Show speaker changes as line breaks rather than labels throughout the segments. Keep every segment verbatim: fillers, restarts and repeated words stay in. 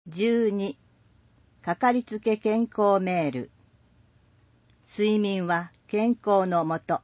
じゅうに、かかりつけ健康メール。睡眠は健康のもと。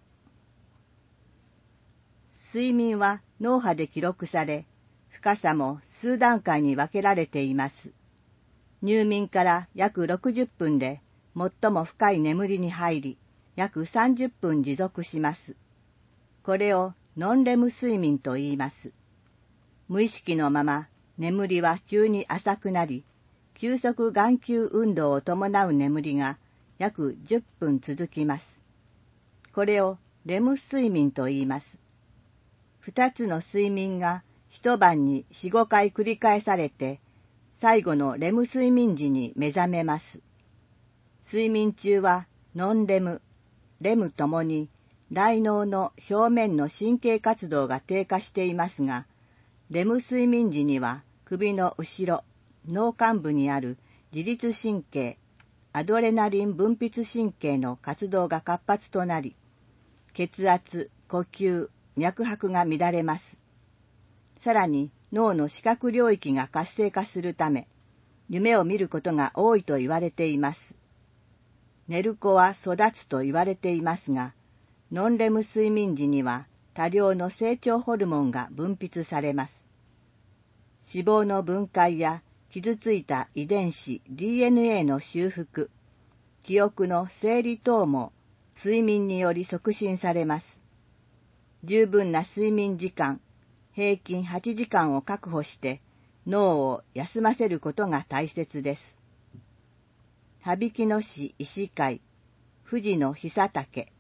睡眠は脳波で記録され、深さも数段階に分けられています。入眠から約ろくじゅっぷんで最も深い眠りに入り、約さんじゅっぷん持続します。これをノンレム睡眠と言います。無意識のまま眠りは急に浅くなり、急速眼球運動を伴う眠りが約じゅっぷん続きます。これをレム睡眠と言います。二つの睡眠が一晩によん、ごかい繰り返されて、最後のレム睡眠時に目覚めます。睡眠中はノンレム、レムともに大脳の表面の神経活動が低下していますが、レム睡眠時には首の後ろ、脳幹部にある自律神経、アドレナリン分泌神経の活動が活発となり、血圧、呼吸、脈拍が乱れます。さらに脳の視覚領域が活性化するため、夢を見ることが多いと言われています。寝る子は育つと言われていますが、ノンレム睡眠時には多量の成長ホルモンが分泌されます。脂肪の分解や傷ついた遺伝子 ディーエヌエー の修復、記憶の整理等も睡眠により促進されます。十分な睡眠時間、平均はちじかんを確保して脳を休ませることが大切です。羽曳野市医師会、藤野久武